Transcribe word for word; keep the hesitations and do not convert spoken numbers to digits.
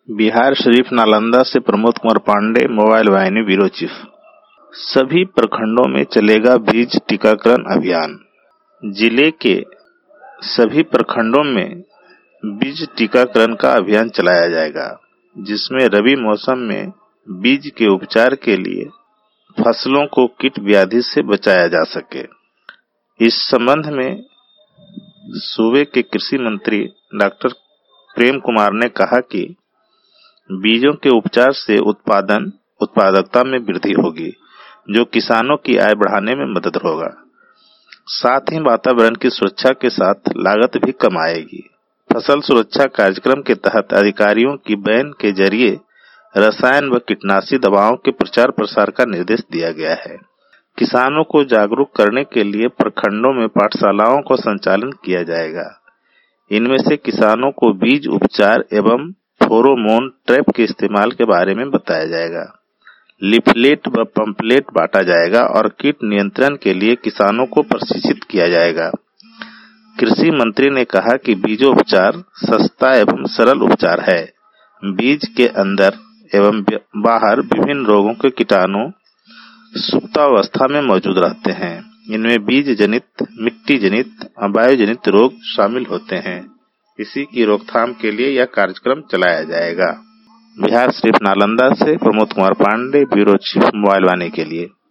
बिहार शरीफ नालंदा से प्रमोद कुमार पांडे, मोबाइल वाहिनी bureau chief. सभी प्रखंडों में चलेगा बीज टीकाकरण अभियान। जिले के सभी प्रखंडों में बीज टीकाकरण का अभियान चलाया जाएगा, जिसमें रबी मौसम में बीज के उपचार के लिए फसलों को कीट व्याधि से बचाया जा सके। इस संबंध में सूबे के कृषि मंत्री डॉक्टर प्रेम कुमार ने कहा कि बीजों के उपचार से उत्पादन उत्पादकता में वृद्धि होगी, जो किसानों की आय बढ़ाने में मदद होगा। साथ ही वातावरण की सुरक्षा के साथ लागत भी कम आएगी। फसल सुरक्षा कार्यक्रम के तहत अधिकारियों की वैन के जरिए रसायन व कीटनाशी दवाओं के प्रचार प्रसार का निर्देश दिया गया है। किसानों को जागरूक करने के लिए प्रखंडों में पाठशालाओं का संचालन किया जाएगा। इनमें से किसानों को बीज उपचार एवं फेरोमोन ट्रैप के इस्तेमाल के बारे में बताया जाएगा। लिफलेट व पंपलेट बांटा जाएगा और कीट नियंत्रण के लिए किसानों को प्रशिक्षित किया जाएगा। कृषि मंत्री ने कहा कि बीजोपचार सस्ता एवं सरल उपचार है। बीज के अंदर एवं बाहर विभिन्न रोगों के कीटाणु सुप्तावस्था में मौजूद रहते हैं। इनमें बीज जनित, मिट्टी जनित और वायु जनित रोग शामिल होते हैं। इसी की रोकथाम के लिए यह कार्यक्रम चलाया जाएगा। बिहार शरीफ नालंदा से Pramod Kumar Pandey, bureau chief, mobile वाहिनी के लिए।